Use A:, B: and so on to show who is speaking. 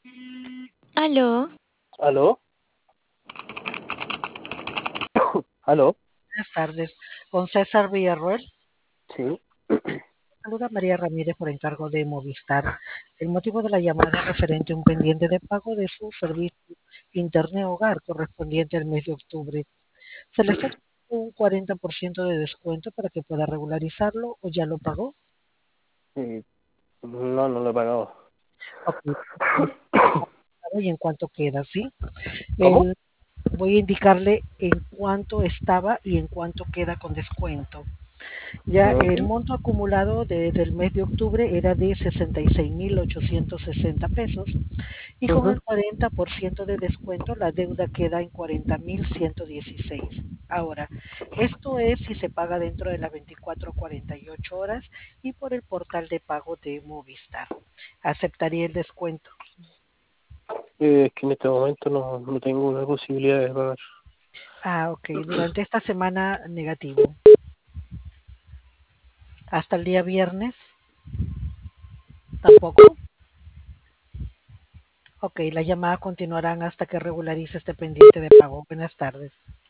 A: Aló,
B: ¿Aló? ¿Aló?
C: Buenas tardes, con César Villarroel.
B: Sí.
C: Saluda María Ramírez por encargo de Movistar. El motivo de la llamada es referente a un pendiente de pago de su servicio Internet Hogar correspondiente al mes de octubre. Se le está haciendo un 40% de descuento para que pueda regularizarlo o ya lo pagó.
B: Sí. No, no lo he pagado.
C: Ok, y en cuánto queda, ¿sí?
B: ¿Cómo?
C: El- Voy a indicarle en cuánto estaba y en cuánto queda con descuento. Ya el
B: Ok.
C: monto acumulado desde el mes de octubre era de 66.860 pesos y con
B: Ujú.
C: el 40% de descuento la deuda queda en 40.116. Ahora, esto es si se paga dentro de las 24 a 48 horas y por el portal de pago de Movistar. ¿Aceptaría el descuento?
B: Es que en este momento no tengo una posibilidad de pagar.
C: Ah, ok. Durante esta semana negativo. Hasta el día viernes tampoco. Ok, las llamadas continuarán hasta que regularice este pendiente de pago. Buenas tardes.